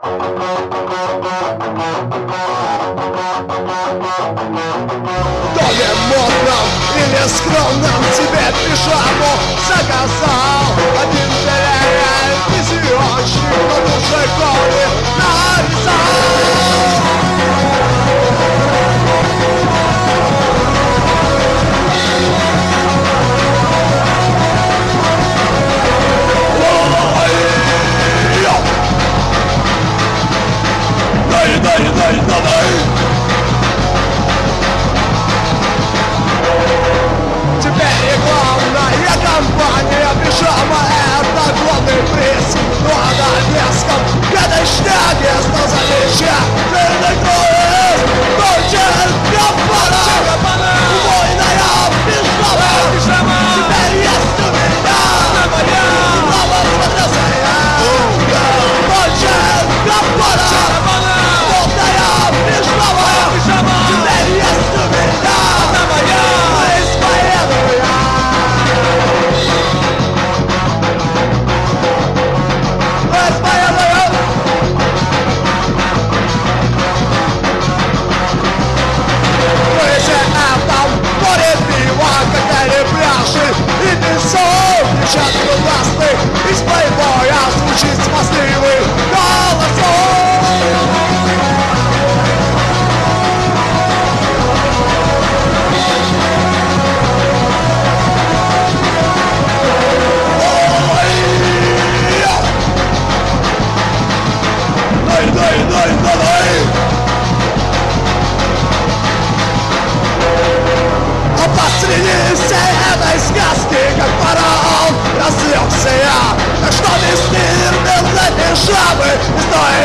доме модном или скромном тебе пижаму заказал один телевизионщик на душе годы нарисовал. Теперь рекламная компания пижама — это главный приз. Ну а на Одесском к этой шняге стал замечательный круиз. Дольче Габбана, убойная пижама. Теперь есть у меня снова фантазия. Дольче Габбана, убойная пижама. Теперь есть у меня жизнь поеду я. И песок кричат крыластый, из плейбоя звучит смазливый голосок. А посреди всей этой сказки, как фараон, разлегся я. Так что весь мир без этой жабы не стоит